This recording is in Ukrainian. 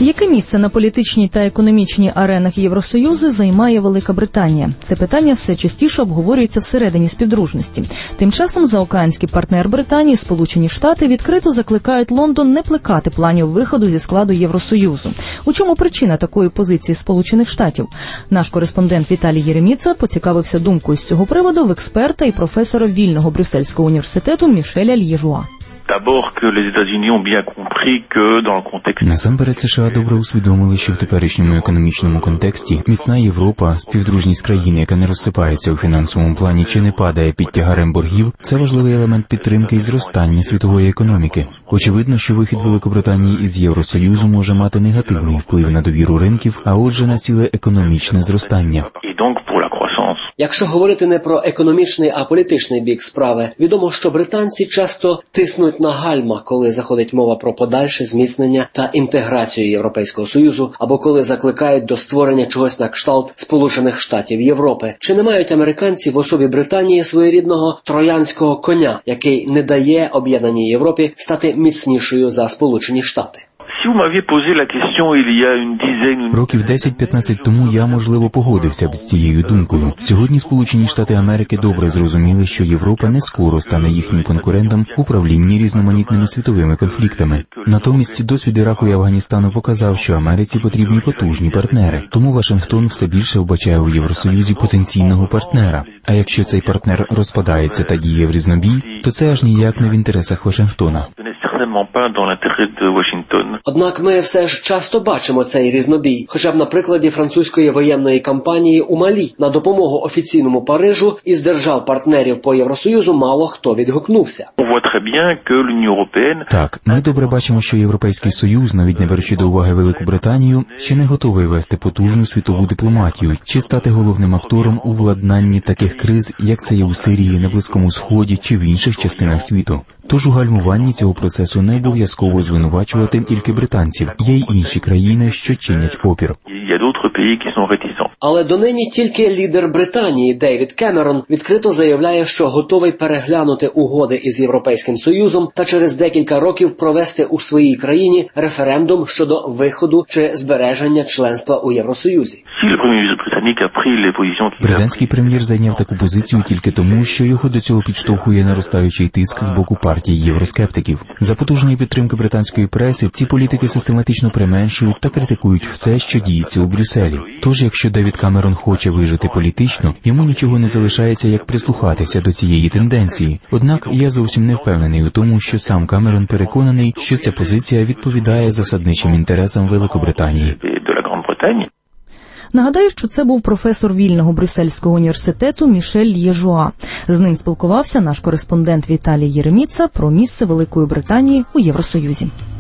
Яке місце на політичній та економічній аренах Євросоюзу займає Велика Британія? Це питання все частіше обговорюється всередині співдружності. Тим часом заокеанський партнер Британії, Сполучені Штати, відкрито закликають Лондон не плекати планів виходу зі складу Євросоюзу. У чому причина такої позиції Сполучених Штатів? Наш кореспондент Віталій Єреміца поцікавився думкою з цього приводу в експерта і професора Вільного Брюссельського університету Мішеля Л'єжуа. Насамперед, США добре усвідомили, що в теперішньому економічному контексті міцна Європа, співдружність країни, яка не розсипається у фінансовому плані чи не падає під тягарем боргів, це важливий елемент підтримки і зростання світової економіки. Очевидно, що вихід Великобританії із Євросоюзу може мати негативний вплив на довіру ринків, а отже на ціле економічне зростання. Якщо говорити не про економічний, а політичний бік справи, відомо, що британці часто тиснуть на гальма, коли заходить мова про подальше зміцнення та інтеграцію Європейського Союзу, або коли закликають до створення чогось на кшталт Сполучених Штатів Європи. Чи не мають американці в особі Британії своєрідного троянського коня, який не дає об'єднаній Європі стати міцнішою за Сполучені Штати? Років 10-15 тому я, можливо, погодився б з цією думкою. Сьогодні Сполучені Штати Америки добре зрозуміли, що Європа не скоро стане їхнім конкурентом в управлінні різноманітними світовими конфліктами. Натомість досвід Іраку і Афганістану показав, що Америці потрібні потужні партнери. Тому Вашингтон все більше вбачає у Євросоюзі потенційного партнера. А якщо цей партнер розпадається та діє в різнобій, то це аж ніяк не в інтересах Вашингтона. Однак ми все ж часто бачимо цей різнобій, хоча б на прикладі французької воєнної кампанії у Малі. На допомогу офіційному Парижу із держав-партнерів по Євросоюзу мало хто відгукнувся. Так, ми добре бачимо, що Європейський Союз, навіть не беручи до уваги Велику Британію, ще не готовий вести потужну світову дипломатію чи стати головним актором у владнанні таких криз, як це є у Сирії, на Близькому Сході чи в інших частинах світу. Тож у гальмуванні цього процесу не обов'язково звинувачувати тільки британців. Є й інші країни, що чинять опір. Але донині тільки лідер Британії Девід Кемерон відкрито заявляє, що готовий переглянути угоди із Європейським Союзом та через декілька років провести у своїй країні референдум щодо виходу чи збереження членства у Євросоюзі. Британський прем'єр зайняв таку позицію тільки тому, що його до цього підштовхує наростаючий тиск з боку партії євроскептиків. За потужної підтримки британської преси ці політики систематично применшують та критикують все, що діється у Брюсселі. Тож, якщо Девід Камерон хоче вижити політично, йому нічого не залишається, як прислухатися до цієї тенденції. Однак я зовсім не впевнений у тому, що сам Камерон переконаний, що ця позиція відповідає засадничим інтересам Великобританії. Нагадаю, що це був професор Вільного Брюссельського університету Мішель Л'єжуа. З ним спілкувався наш кореспондент Віталій Єреміца про місце Великої Британії у Євросоюзі.